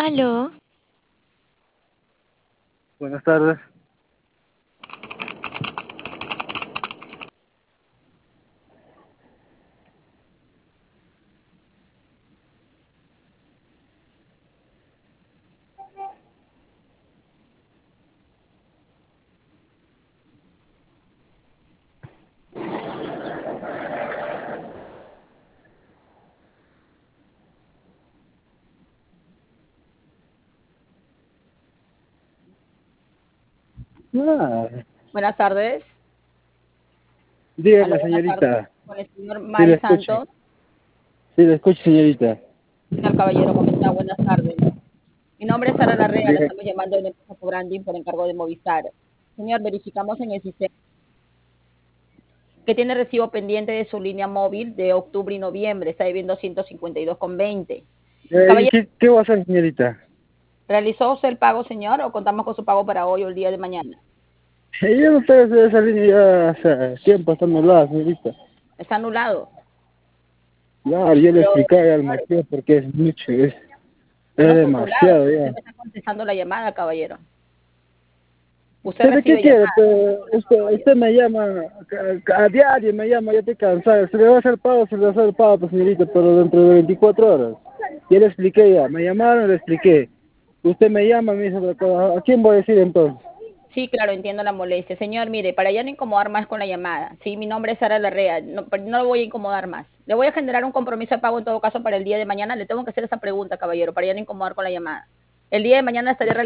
Aló, Buenas tardes. Ah, Buenas tardes. Aló, dígame, buenas tardes. señorita. Con el señor Sí, le Mari escucho. Santos. Sí, le escucho, señorita. Señor caballero, ¿cómo está? Buenas tardes. Mi nombre es Sara Larrea, le Bien. estamos llamando de la empresa Branding por encargo de Movistar. Señor, verificamos en el sistema que tiene recibo pendiente de su línea móvil de octubre y noviembre, está debiendo 152,20. ¿Y Caballero, qué va a hacer, señorita? ¿realizó usted el pago, señor, o contamos con su pago para hoy o el día de mañana? Yo no tengo de esa línea ya hace tiempo, está anulada, señorita. Está anulado. Claro, yo le Pero, explicaba al señor, motivo porque es mucho, pero no es está anulado. demasiado Usted ya. me está contestando la llamada, caballero. Usted ¿Pero qué recibe quiere? llamadas, Usted caballero. me llama, a diario me llama, ya estoy cansado. Se le va a hacer pago, se le va a hacer pago, pues, señorita, pero dentro de 24 horas. Ya le expliqué ya, me llamaron, le expliqué. Usted me llama, me dice, ¿a quién voy a decir entonces? Sí, claro, entiendo la molestia. Señor, mire, para ya no incomodar más con la llamada, sí, mi nombre es Sara Larrea, no, no lo voy a incomodar más. Le voy a generar un compromiso de pago en todo caso para el día de mañana. Le tengo que hacer esa pregunta, caballero, para ya no incomodar con la llamada. El día de mañana estaré realizando